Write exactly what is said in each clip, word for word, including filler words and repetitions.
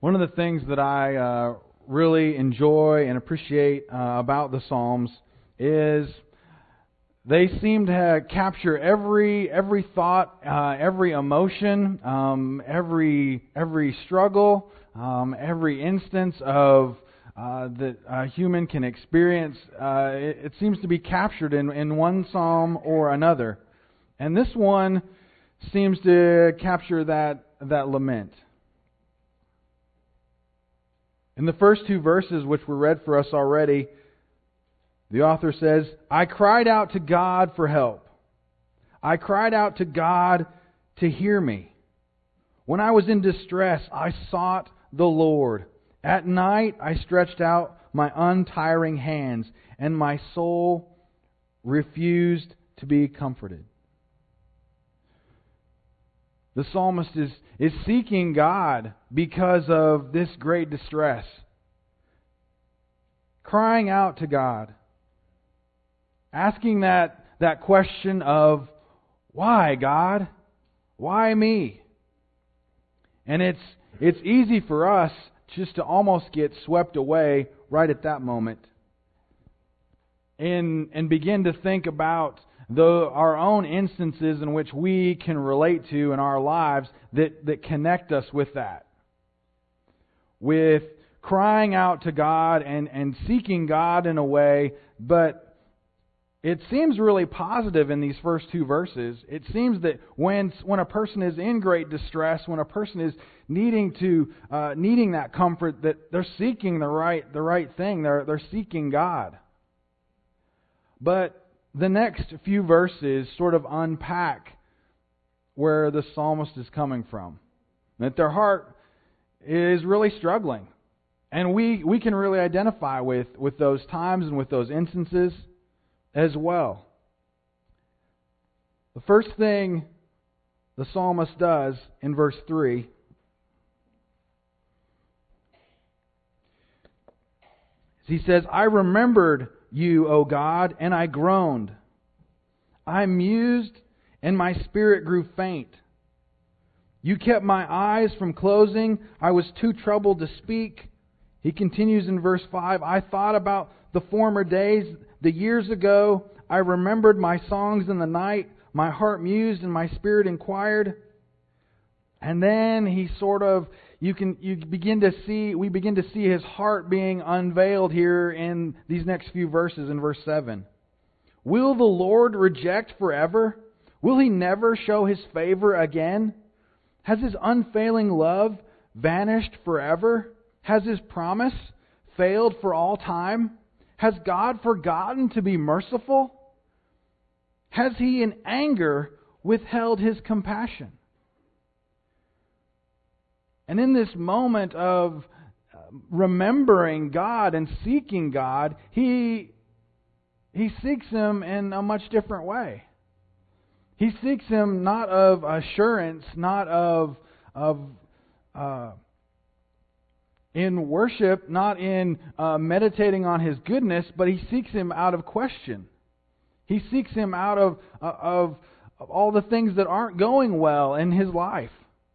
One of the things that I uh, really enjoy and appreciate uh, about the Psalms is they seem to capture every every thought, uh, every emotion, um, every every struggle, um, every instance of uh, that a human can experience. Uh, it, it seems to be captured in, in one psalm or another, and this one seems to capture that that lament. In the first two verses, which were read for us already, the author says, I cried out to God for help. I cried out to God to hear me. When I was in distress, I sought the Lord. At night, I stretched out my untiring hands, and my soul refused to be comforted. The psalmist is, is seeking God because of this great distress. Crying out to God. Asking that, that question of, why, God? Why me? And it's it's easy for us just to almost get swept away right at that moment. And, and begin to think about the, our own instances in which we can relate to in our lives that, that connect us with that. With crying out to God and, and seeking God in a way, but it seems really positive in these first two verses. It seems that when when a person is in great distress, when a person is needing to uh, needing that comfort, that they're seeking the right the right thing. They're they're seeking God. But the next few verses sort of unpack where the psalmist is coming from. That their heart is really struggling. And we, we can really identify with, with those times and with those instances as well. The first thing the psalmist does in verse three is he says, I remembered you, O God, and I groaned. I mused, and my spirit grew faint. You kept my eyes from closing. I was too troubled to speak. He continues in verse five, I thought about the former days, the years ago. I remembered my songs in the night. My heart mused, and my spirit inquired. And then he sort of, you can you begin to see, we begin to see his heart being unveiled here in these next few verses in verse seven. Will the Lord reject forever? Will He never show His favor again? Has His unfailing love vanished forever? Has His promise failed for all time? Has God forgotten to be merciful? Has He in anger withheld His compassion? And in this moment of remembering God and seeking God, he he seeks Him in a much different way. He seeks Him not of assurance, not of of uh, in worship, not in uh, meditating on His goodness, but he seeks Him out of question. He seeks Him out of uh, of, of all the things that aren't going well in his life.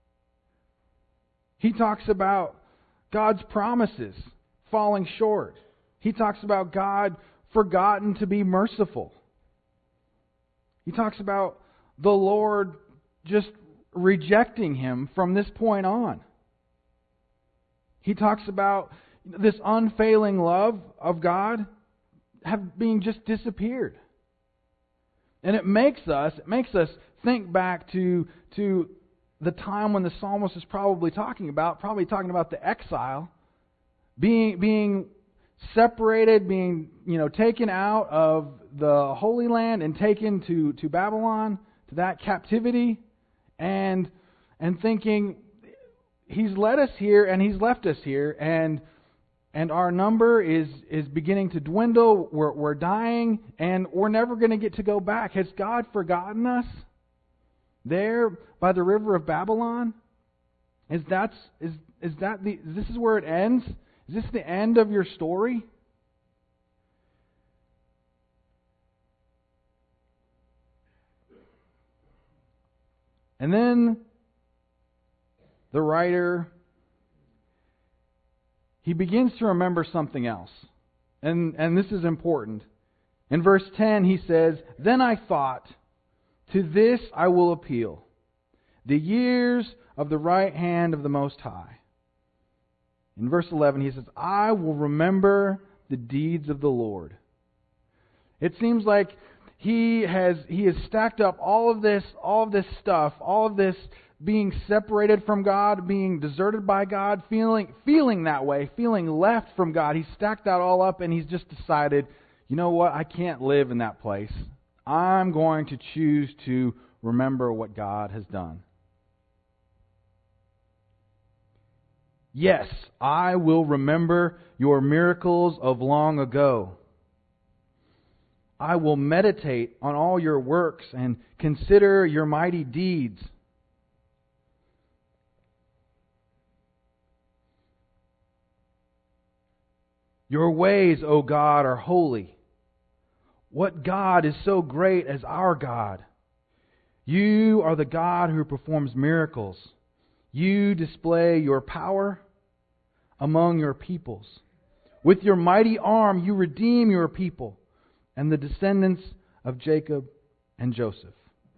He talks about God's promises falling short. He talks about God forgotten to be merciful. He talks about the Lord just rejecting him from this point on. He talks about this unfailing love of God have being just disappeared. And it makes us, it makes us think back to to the time when the psalmist is probably talking about, probably talking about the exile, being being separated, being you know taken out of the Holy Land and taken to, to Babylon, to that captivity, and and thinking He's led us here and He's left us here, and and our number is is beginning to dwindle. We're we're dying, and we're never going to get to go back. Has God forgotten us? There by the river of Babylon? Is that is is that the this is where it ends? Is this the end of your story? And then the writer he begins to remember something else. And, and this is important. In verse ten, he says, "Then I thought, to this I will appeal, the years of the right hand of the Most High." In verse eleven, he says, "I will remember the deeds of the Lord." It seems like he has he has stacked up all of this, all of this stuff, all of this being separated from God, being deserted by God, feeling feeling that way, feeling left from God. He's stacked that all up, and he's just decided, you know what, I can't live in that place. I'm going to choose to remember what God has done. "Yes, I will remember your miracles of long ago. I will meditate on all your works and consider your mighty deeds." "Your ways, O God, are holy. What God is so great as our God? You are the God who performs miracles. You display your power among your peoples. With your mighty arm you redeem your people and the descendants of Jacob and Joseph."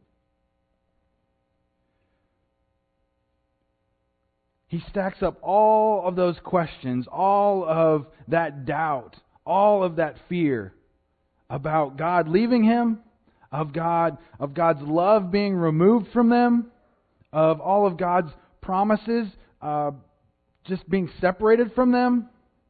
He stacks up all of those questions, all of that doubt, all of that fear about God leaving him, of God, of God's love being removed from them, of all of God's promises uh, just being separated from them,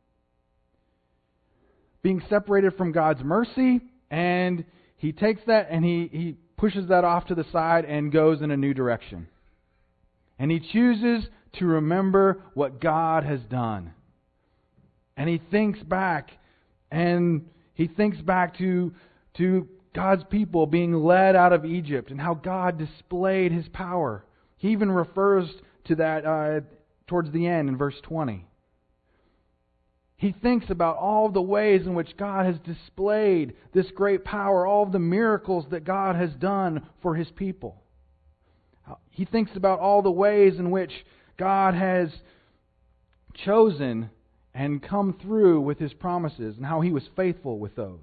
being separated from God's mercy, and he takes that and he, he pushes that off to the side and goes in a new direction. And he chooses to remember what God has done. And he thinks back, and he thinks back to, to God's people being led out of Egypt and how God displayed His power. He even refers to that uh, towards the end in verse twenty. He thinks about all of the ways in which God has displayed this great power, all of the miracles that God has done for His people. He thinks about all the ways in which God has chosen and come through with His promises and how He was faithful with those.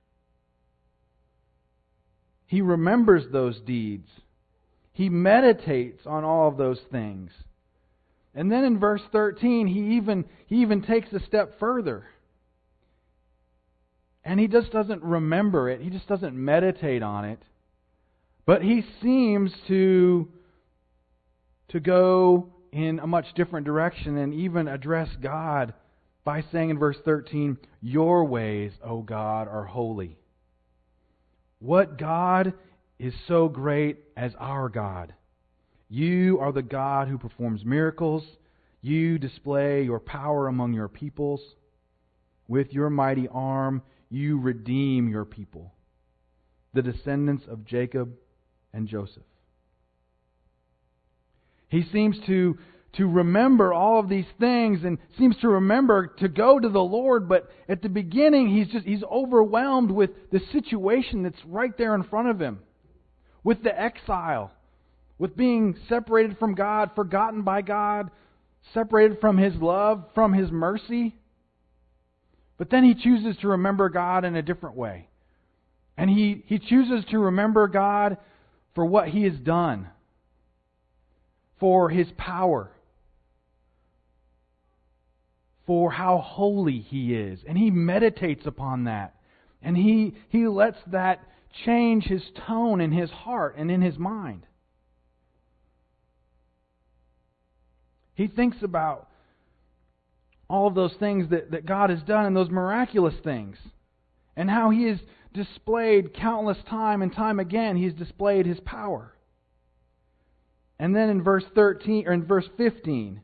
He remembers those deeds. He meditates on all of those things. And then in verse thirteen, he even, he even takes a step further. And he just doesn't remember it. He just doesn't meditate on it. But he seems to, to go in a much different direction and even address God by saying in verse thirteen, "Your ways, O God, are holy." What God is so great as our God? You are the God who performs miracles. You display your power among your peoples. With your mighty arm, you redeem your people, the descendants of Jacob and Joseph. He seems to, to remember all of these things and seems to remember to go to the Lord, but at the beginning he's just he's overwhelmed with the situation that's right there in front of him. With the exile, with being separated from God, forgotten by God, separated from His love, from His mercy. But then he chooses to remember God in a different way. And he, he chooses to remember God for what He has done, for His power, for how holy He is. And he meditates upon that. And he, he lets that change his tone in his heart and in his mind. He thinks about all of those things that, that God has done and those miraculous things. And how He has displayed countless time and time again, He has displayed His power. And then in verse thirteen or in verse fifteen,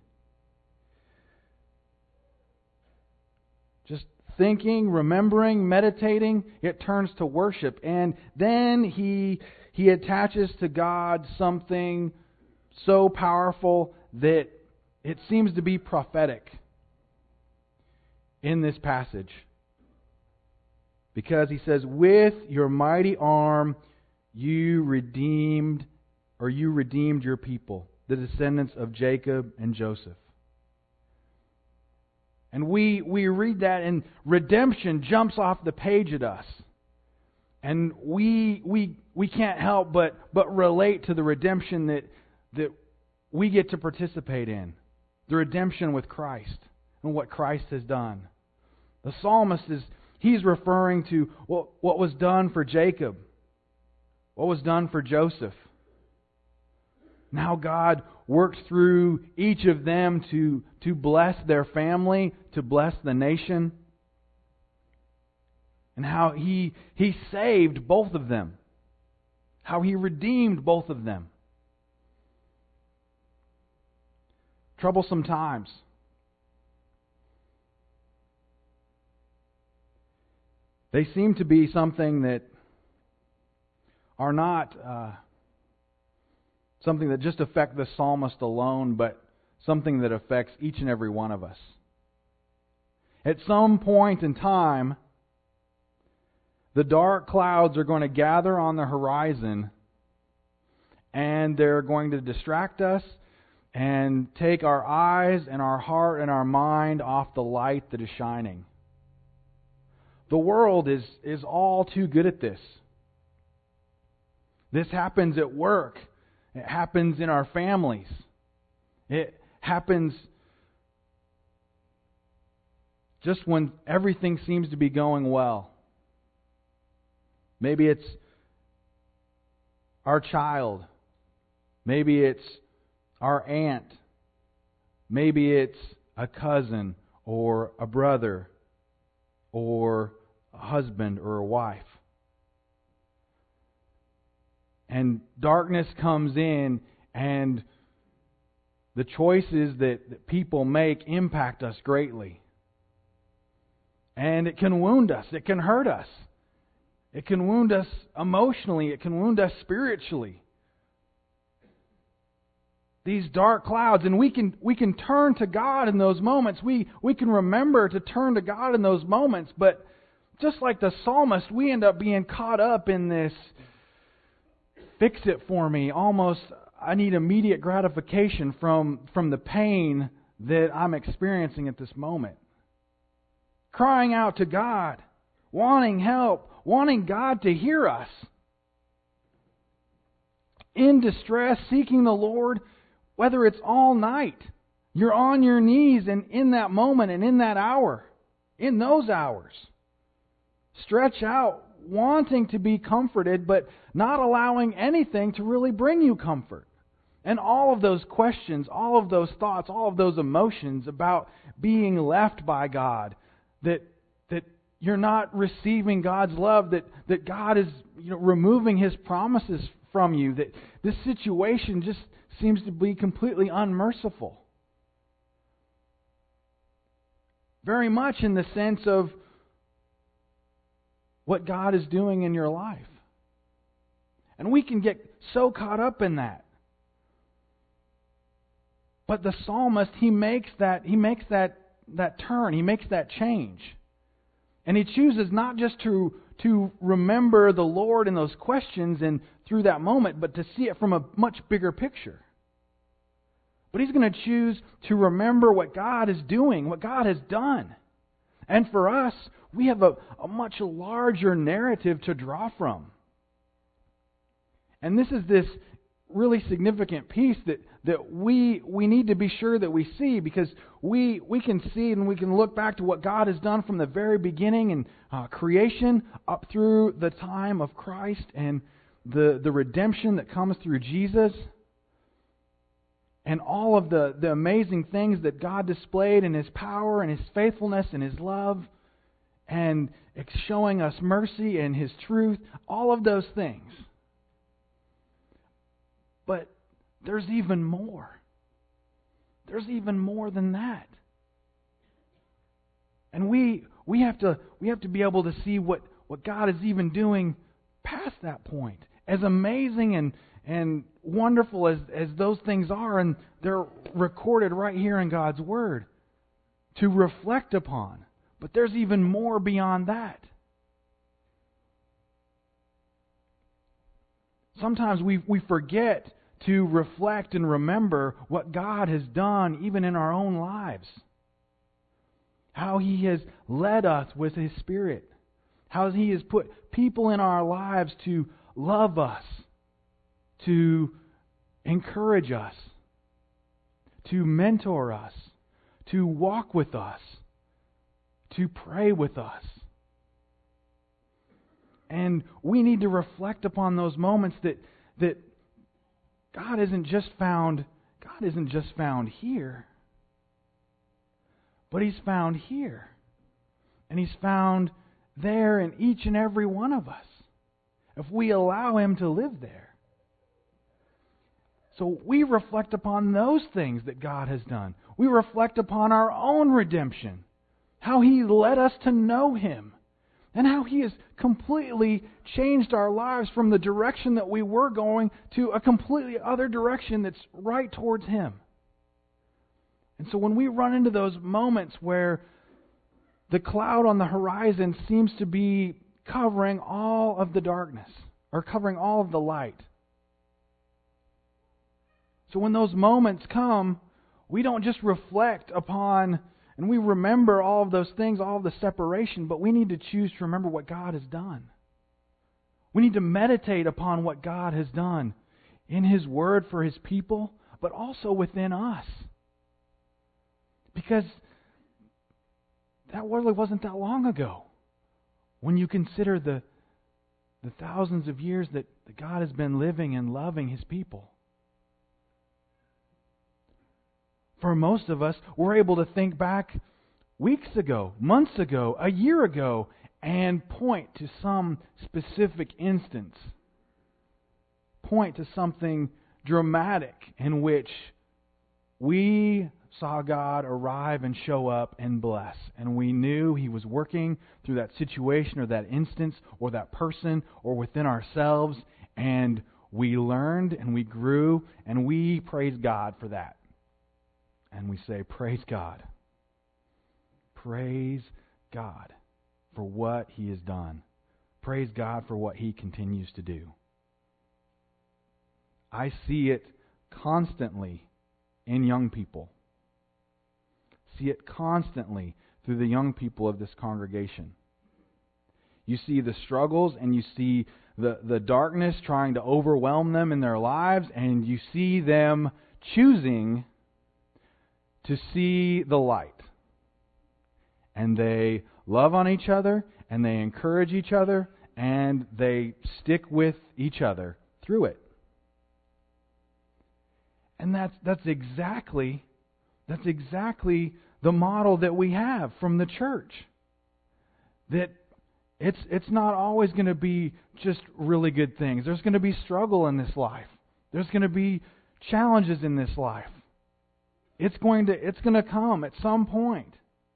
just thinking, remembering, meditating, it turns to worship. And then he he attaches to God something so powerful that it seems to be prophetic in this passage. Because he says, "With your mighty arm you redeemed, or you redeemed your people, the descendants of Jacob and Joseph." And we, we read that, and redemption jumps off the page at us. And we we we can't help but, but relate to the redemption that that we get to participate in. The redemption with Christ and what Christ has done. The psalmist is he's referring to what, what was done for Jacob, what was done for Joseph. Now God works through each of them to, to bless their family, to bless the nation. And how he, he saved both of them. How He redeemed both of them. Troublesome times. They seem to be something that are not uh, something that just affect the psalmist alone, but something that affects each and every one of us. At some point in time, the dark clouds are going to gather on the horizon, and they're going to distract us and take our eyes and our heart and our mind off the light that is shining. The world is, is all too good at this. This happens at work. It happens in our families. It happens just when everything seems to be going well. Maybe it's our child. Maybe it's our aunt. Maybe it's a cousin or a brother or a husband or a wife. And darkness comes in, and the choices that, that people make impact us greatly. And it can wound us. It can hurt us. It can wound us emotionally. It can wound us spiritually. These dark clouds, and we can we can turn to God in those moments. We we can remember to turn to God in those moments. But just like the psalmist, we end up being caught up in this fix it for me. Almost, I need immediate gratification from, from the pain that I'm experiencing at this moment. Crying out to God, wanting help, wanting God to hear us. In distress, seeking the Lord, whether it's all night. You're on your knees, and in that moment and in that hour, in those hours, stretch out, wanting to be comforted, but not allowing anything to really bring you comfort. And all of those questions, all of those thoughts, all of those emotions about being left by God, that that you're not receiving God's love, that, that God is you know, removing His promises from you, that this situation just seems to be completely unmerciful. Very much in the sense of what God is doing in your life. And we can get so caught up in that. But the psalmist, he makes that he makes that, that turn, he makes that change. And he chooses not just to, to remember the Lord in those questions and through that moment, but to see it from a much bigger picture. But he's going to choose to remember what God is doing, what God has done. And for us, we have a, a much larger narrative to draw from. And this is this really significant piece that, that we we need to be sure that we see, because we we can see and we can look back to what God has done from the very beginning and uh, creation up through the time of Christ and the, the redemption that comes through Jesus. And all of the, the amazing things that God displayed in His power and His faithfulness and His love, and showing us mercy and His truth, all of those things. But there's even more. There's even more than that. And we we have to we have to be able to see what, what God is even doing past that point. As amazing and And wonderful as, as those things are, and they're recorded right here in God's Word to reflect upon. But there's even more beyond that. Sometimes we, we forget to reflect and remember what God has done even in our own lives. how He has led us with His Spirit, how He has put people in our lives to love us, to encourage us, to mentor us, to walk with us, to pray with us. And we need to reflect upon those moments that that God isn't just found God isn't just found here, but He's found here. And He's found there in each and every one of us, if we allow Him to live there. So we reflect upon those things that God has done. We reflect upon our own redemption, how He led us to know Him, and how He has completely changed our lives from the direction that we were going to a completely other direction that's right towards Him. And so when we run into those moments where the cloud on the horizon seems to be covering all of the darkness, or covering all of the light. So when those moments come, we don't just reflect upon and we remember all of those things, all of the separation, but we need to choose to remember what God has done. We need to meditate upon what God has done in His Word for His people, but also within us. Because that really wasn't that long ago. When you consider the, the thousands of years that, that God has been living and loving His people. For most of us, we're able to think back weeks ago, months ago, a year ago, and point to some specific instance. Point to something dramatic in which we saw God arrive and show up and bless. And we knew He was working through that situation or that instance or that person or within ourselves. And we learned and we grew and we praise God for that. And we say, praise God. Praise God for what He has done. Praise God for what He continues to do. I see it constantly in young people. See it constantly through the young people of this congregation. You see the struggles and you see the, the darkness trying to overwhelm them in their lives, and you see them choosing to see the light. And they love on each other, and they encourage each other, and they stick with each other through it. And that's that's exactly that's exactly the model that we have from the church. That it's it's not always going to be just really good things. There's going to be struggle in this life. There's going to be challenges in this life. It's going to it's going to come at some point.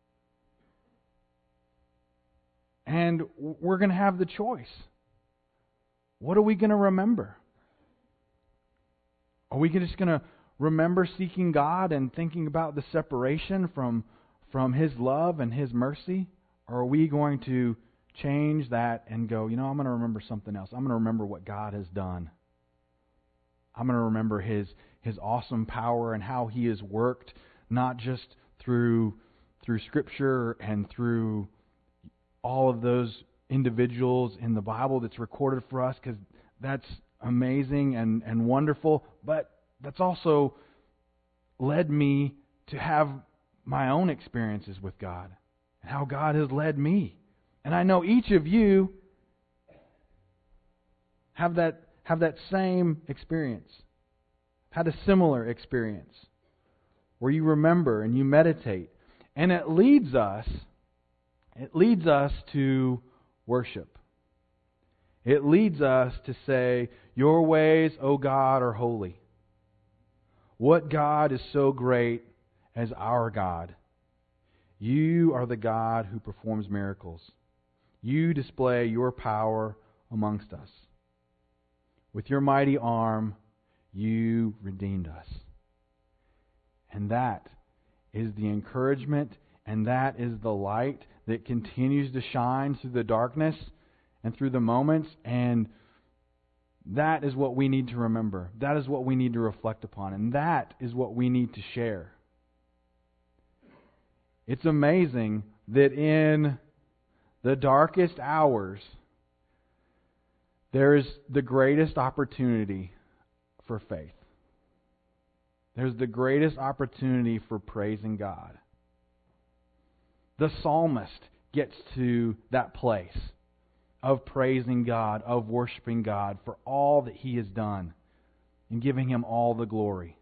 And we're going to have the choice. What are we going to remember? Are we just going to remember seeking God and thinking about the separation from, from His love and His mercy? Or are we going to change that and go, you know, I'm going to remember something else. I'm going to remember what God has done. I'm going to remember His His awesome power and how He has worked, not just through through Scripture and through all of those individuals in the Bible that's recorded for us, because that's amazing and, and wonderful, but that's also led me to have my own experiences with God and how God has led me. And I know each of you have that have that same experience, had a similar experience, where you remember and you meditate. And it leads us, it leads us to worship. It leads us to say, your ways, O God, are holy. What God is so great as our God? You are the God who performs miracles. You display your power amongst us. With your mighty arm, you redeemed us. And that is the encouragement, and that is the light that continues to shine through the darkness and through the moments. And that is what we need to remember. That is what we need to reflect upon. And that is what we need to share. It's amazing that in the darkest hours, there is the greatest opportunity for faith. There's the greatest opportunity for praising God. The psalmist gets to that place of praising God, of worshiping God for all that He has done and giving Him all the glory.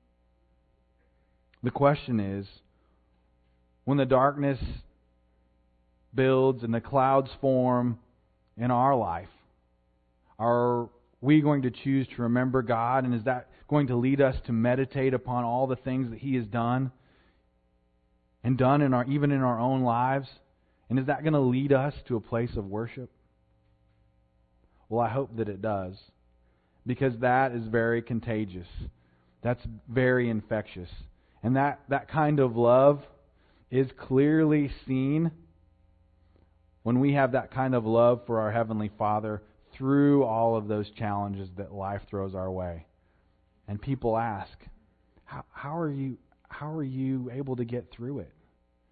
The question is, when the darkness builds and the clouds form in our life, are we going to choose to remember God? And is that going to lead us to meditate upon all the things that He has done and done in our even in our own lives? And is that going to lead us to a place of worship? Well, I hope that it does, because that is very contagious. That's very infectious. And that, that kind of love is clearly seen when we have that kind of love for our Heavenly Father through all of those challenges that life throws our way. And people ask, how, how are you how are you able to get through it?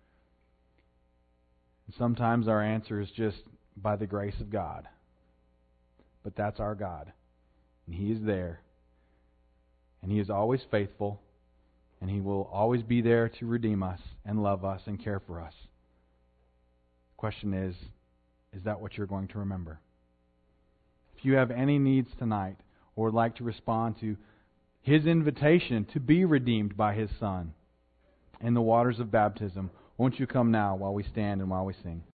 And sometimes our answer is just by the grace of God. But that's our God. And He is there. And He is always faithful. And He will always be there to redeem us and love us and care for us. The question is, is that what you're going to remember? If you have any needs tonight or would like to respond to His invitation to be redeemed by His Son in the waters of baptism, won't you come now while we stand and while we sing?